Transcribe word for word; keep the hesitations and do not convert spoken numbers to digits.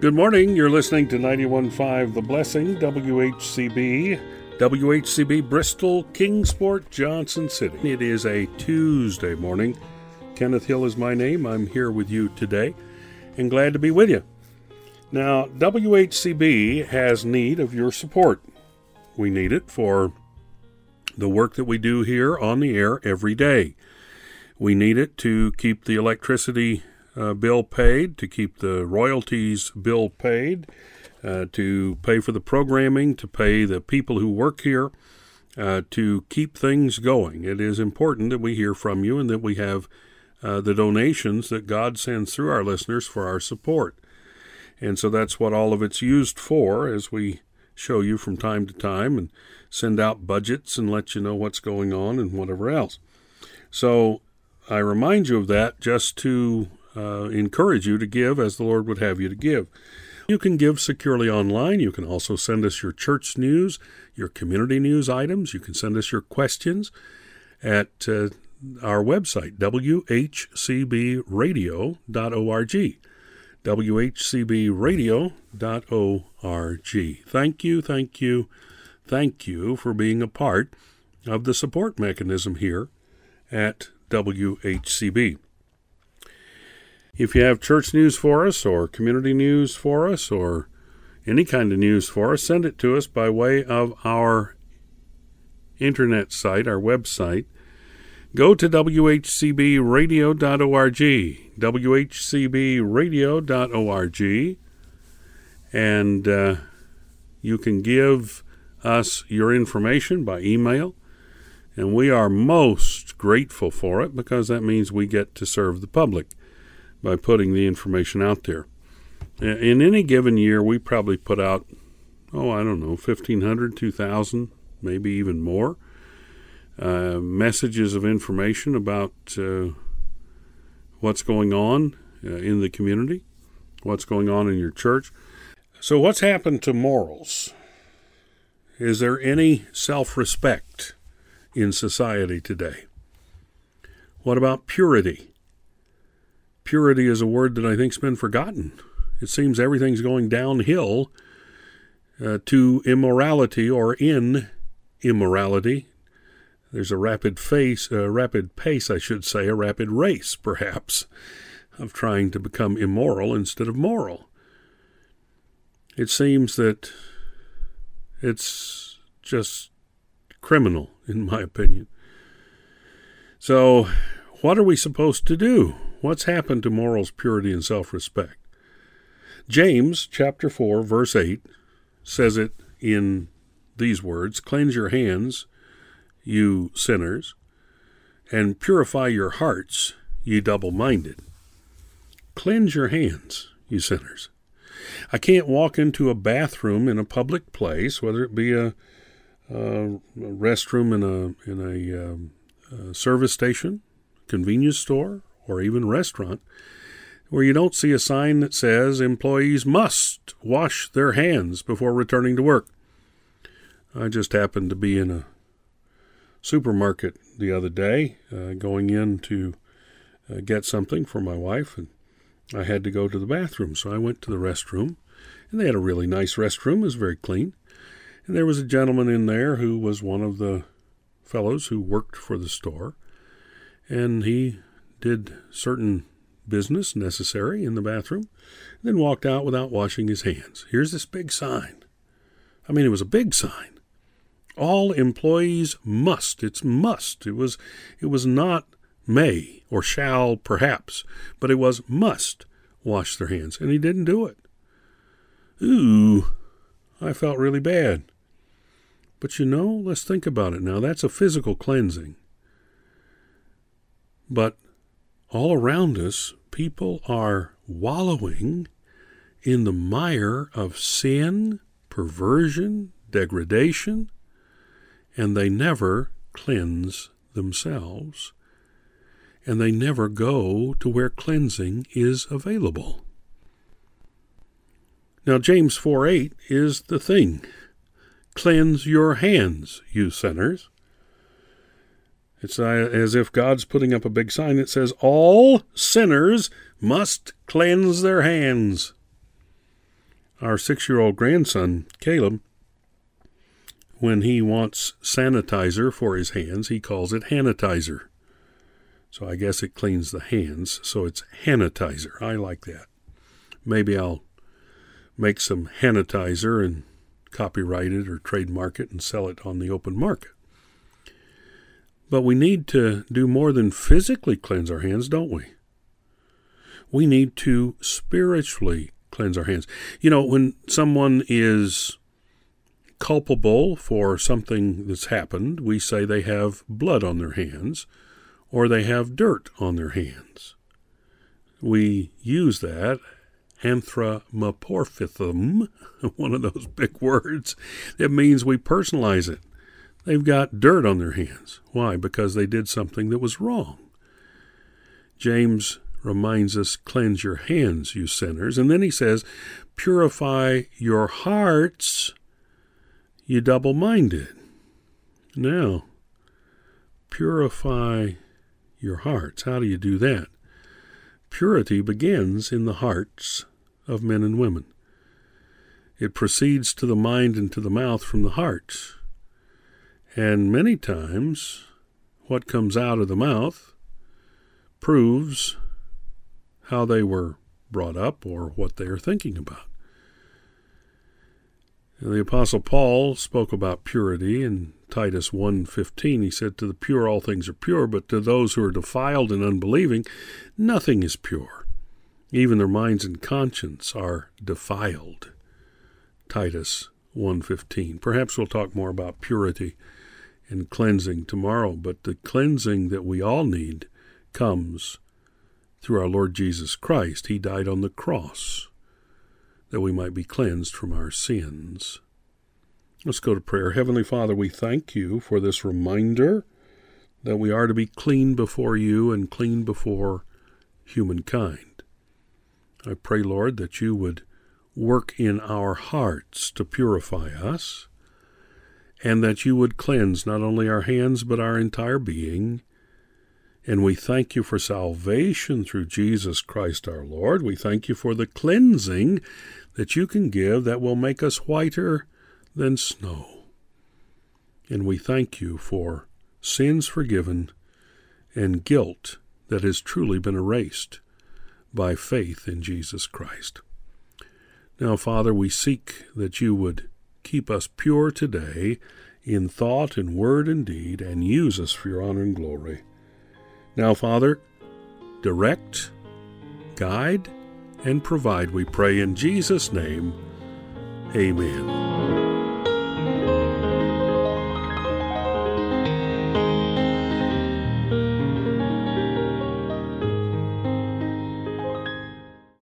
Good morning. You're listening to ninety-one point five The Blessing, W H C B, W H C B Bristol, Kingsport, Johnson City. It is a Tuesday morning. Kenneth Hill is my name. I'm here with you today and glad to be with you. Now, W H C B has need of your support. We need it for the work that we do here on the air every day. We need it to keep the electricity uh, bill paid, to keep the royalties bill paid, uh, to pay for the programming, to pay the people who work here, uh, to keep things going. It is important that we hear from you and that we have uh, the donations that God sends through our listeners for our support. And so that's what all of it's used for, as we show you from time to time and send out budgets and let you know what's going on and whatever else. So I remind you of that just to uh, encourage you to give as the Lord would have you to give. You can give securely online. You can also send us your church news, your community news items. You can send us your questions at uh, our website, w h c b radio dot org. w h c b radio dot org. Thank you, thank you, thank you for being a part of the support mechanism here at W H C B. If you have church news for us or community news for us or any kind of news for us, send it to us by way of our internet site, our website. Go to w h c b radio dot org, w h c b radio dot org, and uh, you can give us your information by email, and we are most grateful for it because that means we get to serve the public by putting the information out there. In any given year, we probably put out, oh, I don't know, fifteen hundred, two thousand, maybe even more. Uh, messages of information about uh, what's going on uh, in the community, what's going on in your church. So what's happened to morals? Is there any self-respect in society today? What about purity? Purity is a word that I think's been forgotten. It seems everything's going downhill uh, to immorality or in immorality. There's a rapid face, a rapid pace, I should say, a rapid race, perhaps, of trying to become immoral instead of moral. It seems that it's just criminal, in my opinion. So, what are we supposed to do? What's happened to morals, purity, and self-respect? James chapter four, verse eight, says it in these words, "Cleanse your hands, you sinners, and purify your hearts, ye double-minded." Cleanse your hands, you sinners. I can't walk into a bathroom in a public place, whether it be a, a restroom in a in a, um, a service station, convenience store, or even restaurant, where you don't see a sign that says employees must wash their hands before returning to work. I just happened to be in a supermarket the other day, uh, going in to uh, get something for my wife, and I had to go to the bathroom, so I went to the restroom, and they had a really nice restroom. It was very clean, and there was a gentleman in there who was one of the fellows who worked for the store, and he did certain business necessary in the bathroom, then walked out without washing his hands. Here's this big sign. I mean, it was a big sign. All employees must. It's must. It was it was not may or shall perhaps, but it was must wash their hands. And he didn't do it. Ooh, I felt really bad. But you know, let's think about it now. That's a physical cleansing. But all around us, people are wallowing in the mire of sin, perversion, degradation, and they never cleanse themselves, and they never go to where cleansing is available. Now, James four eight is the thing. Cleanse your hands, you sinners. It's as if God's putting up a big sign that says, all sinners must cleanse their hands. our six-year-old grandson, Caleb, when he wants sanitizer for his hands, he calls it Hanitizer. So I guess it cleans the hands, so it's Hanitizer. I like that. Maybe I'll make some Hanitizer and copyright it or trademark it and sell it on the open market. But we need to do more than physically cleanse our hands, don't we? We need to spiritually cleanse our hands. You know, when someone is culpable for something that's happened, we say they have blood on their hands or they have dirt on their hands. We use that, anthropomorphism, one of those big words. It means we personalize it. They've got dirt on their hands. Why? Because they did something that was wrong. James reminds us, cleanse your hands, you sinners. And then he says, purify your hearts, you double-minded. Now, purify your hearts. How do you do that? Purity begins in the hearts of men and women. It proceeds to the mind and to the mouth from the heart. And many times, what comes out of the mouth proves how they were brought up or what they are thinking about. And the Apostle Paul spoke about purity in Titus one fifteen. He said, to the pure all things are pure, but to those who are defiled and unbelieving, nothing is pure. Even their minds and conscience are defiled. Titus one fifteen. Perhaps we'll talk more about purity and cleansing tomorrow, but the cleansing that we all need comes through our Lord Jesus Christ. He died on the cross that we might be cleansed from our sins. Let's go to prayer. Heavenly Father, we thank you for this reminder that we are to be clean before you and clean before humankind. I pray, Lord, that you would work in our hearts to purify us, and that you would cleanse not only our hands but our entire being. And we thank you for salvation through Jesus Christ our Lord. We thank you for the cleansing that you can give that will make us whiter than snow. And we thank you for sins forgiven and guilt that has truly been erased by faith in Jesus Christ. Now, Father, we seek that you would keep us pure today in thought and word and deed, and use us for your honor and glory. Now, Father, direct, guide, and provide, we pray in Jesus' name. Amen.